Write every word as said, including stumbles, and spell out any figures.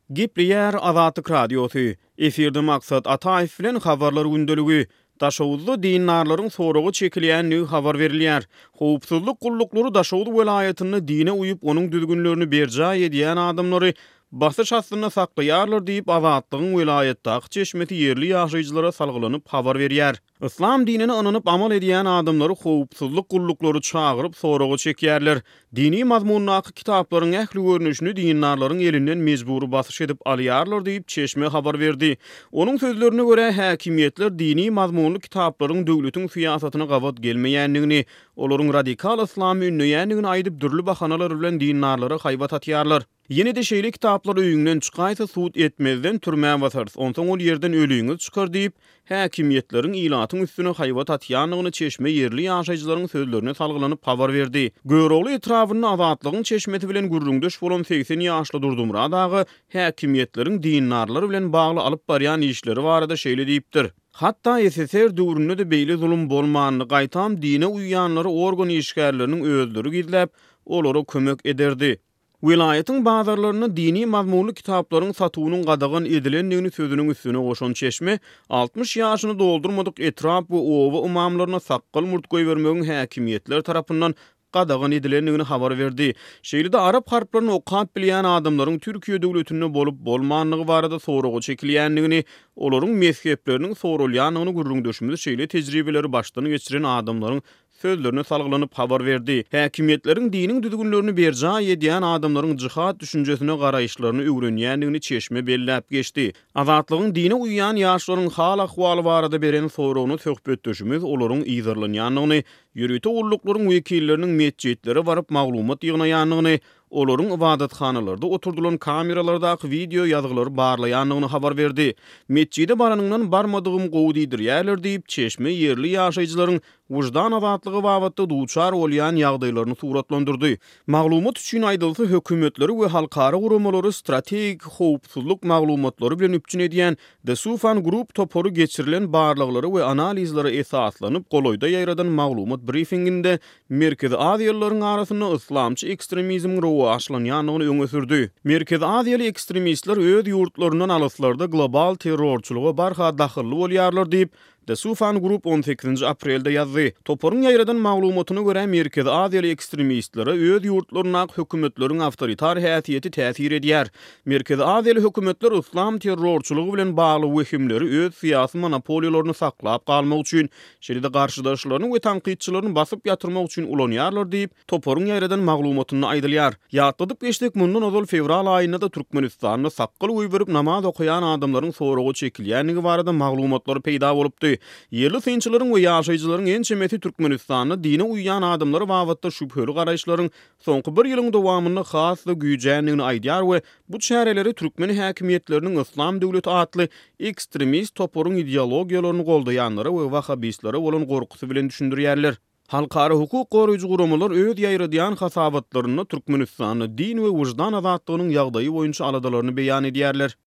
Gipriyer Azatlyk Radiosu. Efirde maksat Ataýew bilen habarlar gündölügi. Daşowuzda dinarlaryň soragy çekilýän nü habar berilýär. Howpsuzlyk gullukları Daşowuz welaýatyny dine uýup onuň düzgünlerini berja edýän adamlary basyş astyna saklaýarlar diýip Azatlygyň welaýatdaky çeşmeti yerli ýaşaýjylara salgylanyp habar berýär. İslam dinine ananyp amal edýän adamlary howpsuzlyk gullukları çagyryp soragy çekýärler. Dini mazmunlaky kitaplaryň ähli görnüşini dinarlaryň elinden mejburi basyş edip alýarlar diýip çeşme habar berdi. Onuň sözlerine görä häkimiýetler dini mazmunly kitaplaryň döwletiň fiýasatyna gawat gelmeýändigini, olaryň radikal islam ünlüýändigini aýdyp dürli bahanalar bilen dinarlara haýbat atýarlar. Yine de şeýle kitaplar öýüňden çykaýsa suut etmezden türmä basarsy. Onsoň ol ýerden ölüňiz çykar diýip häkimiýetleriň ilatyň üstüne haýbat atýanlygyny çeşme yerli ýaşaýjylaryň sözlerine salgylanyp habar berdi. Göwrogly etrawyny Azatlygyň çeşmeti bilen gürrüňdeş bolan seksen ýaşly Durdumra dagy häkimiýetleriň dinarlar bilen bagly alyp barýan işleri barada şeýle diýipdir. Hatta S S R döwründe de beýle zulüm bolmanyny gaýtam dine uýýanlary organ işgärleriniň özleri gizläp olara kömek ederdi. Welaýatyň bazarlaryna dini mazmunly kitaplaryň satuwynyň gadagan edilendigini sözüniň üstüne goşan çeşme altmış ýaşyny doldurmadyk etrap we owa umamlaryna sakkal murt goýbermegiň häkimiýetler tarapyndan gadagan edilendigini habar berdi. Şeýle-de arab harplaryny okap bilýän adamlaryň Türkiýe döwletinde bolup bolmanlygy barada soragy çekilýändigini, olaryň mezhepleriniň sorulýanyny gürrüňdeşimiz şeýle tejribeleri başdan geçiren adamlaryň sözlerine salgylanyp habar berdi. Häkimiýetleriň diniň düzgünlerini berja edýän adamlaryň jihad düşünjesine garaýşlaryny öwrenýändigini çeşme belläp geçdi. Azatlygyň dine uýýan ýaşlaryň hal ahwaly barada beren soragyny söhbetdeşimiz olaryň ýyzarlanýanlygyny, ýürüýte ulluklaryň wekilleriniň mesjidlere baryp maglumat ýygnýanlygyny, olaryň ibadatxanalarda oturdulan kameralardaky video ýazgylary barlaýanlygyny habar berdi. Mesjide baranyňdan barmadygym gowdydyr ýerler diýip çeşme yerli ýaşaýjylaryň wujdan azatlygy babatda duçar bolýan ýagdaýlaryny suratlandyrdy. Maglumat üçin aýdylsa hökümetleri we halkara guramalary strategik howpsuzlyk maglumatlary bilen üpçün edýän The Sufan Group toporu geçirilen barlyklary we analizlary esaslanyp goloýda ýaýradan maglumat briefinginde Merkezi Aziýalylaryň arasynda islamçy ekstremizm rowy aşlanýanyny öňe sürdi. Merkezi Aziýaly ekstremistler öz ýurtlaryndan alyslarda global terrorçuluga barha dahylly bolýarlar diýip The Sufan Group on sekizinji aprelde ýazdy. Toporuň ýaýradan maglumatyna görä Merkezi Aziýaly ekstremistlere öz ýurtlaryna hökümetleriň awtoritar häsiýeti täsir edýär. Merkezi Aziýaly hökümetler islam terrorçulugy bilen bagly wehimleri öz syýasy monopoliýalaryny saklap galmak üçin, şeýle-de garşydaşlaryny we tanqidçilerini basyp ýatyrmak üçin ulanýarlar diýip toporuň ýaýradan maglumatyny aýdylýar. Ýatladyp geçdik mundan ozal fevral aýynda da Türkmenistanyna sakkal goýberip namaz okuyan adamlaryň soragy çekilýändigi barada maglumatlar peýda bolupdy. Yerli synçylaryň we ýaşaýjylaryň en çemeti Türkmenistanyna dine uýýan adamlary wagtda şüpheli garaýşlaryň soňky bir ýylyň dowamyny has we güýjänligini aýdýar we bu çäreleri türkmen häkimiýetleriniň islam döwleti atly ekstremist toporuň ideologiýalaryny goldaýanlary we wahhabistlere bolan gorkusy bilen düşündirýärler. Halkara hukuk goraýjy guramalar öz ýaýradýan hasabatlaryny Türkmenistanyň din we wujdan azatlygynyň ýagdaýy boýunça aladalaryny beýan edýärler.